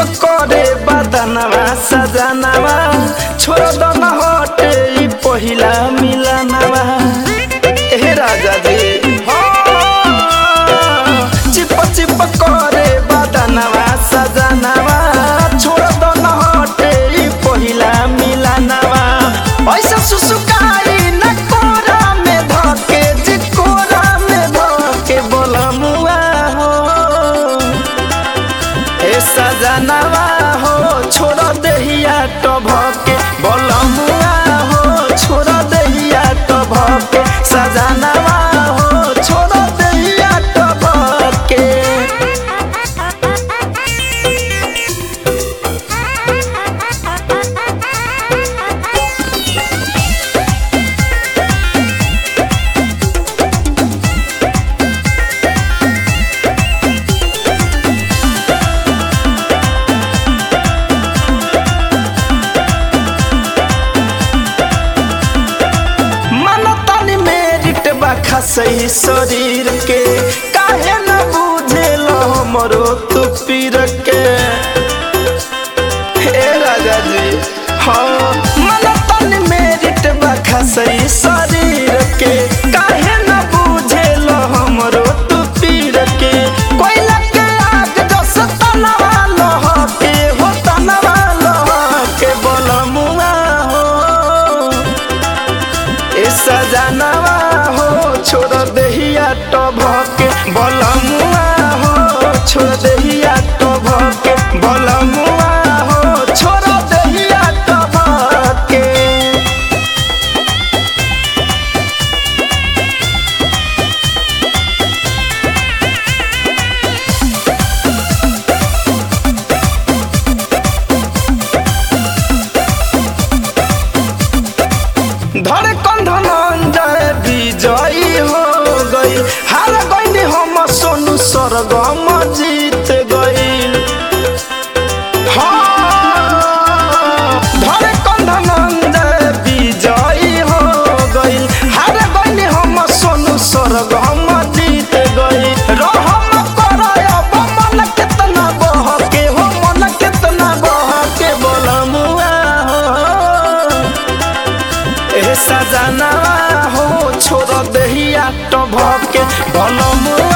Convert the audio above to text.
करे बदनवा सजनवा छोड़ दो न हटे ई पहिला मिलनवा। ए राजा जी चिप चिप करे बदनवा सजनवा छोड़ दो न हटे ई पहिला मिलनवा। ऐसा सुसुकाई न कोरा में धके जी कोरा में धके बोलमुआ हो ए सजनवा हो छोड़ देहिया टभके बोलमुआ हो छोड़ देहिया टभके सजनवा हो छोड़ देहिया टभके। सही शरीर के काहे न बुझेलो हमरो तू पीर के। हे राजा जी हाँ मन तन मेरिट बखा सही शरीर के काहे न बुझेलो हमरो तू पीर के। कोयला के आग जस तनवा लोह के हो तनवा लोह के बोलमुआ हो ए सजनवा छोड़ देहिया टभके बोलमुआ हो छोड़ देहिया टभके बोलमुआ हो छोड़ देहिया टभके। धड़कन धनंजय विजयी हो गई हार गई हम सोनू स्वर्गम जीत गई। हाँ धड़कन धनंजय विजयी हो गई हार गई हम सोनू स्वर्गम जीत गई। रहम करब मन कितना बहके हो मन कितना बहके बोलमुआ हो ए सजनवा हो छोड़ देहिया टभके बोलमुआ।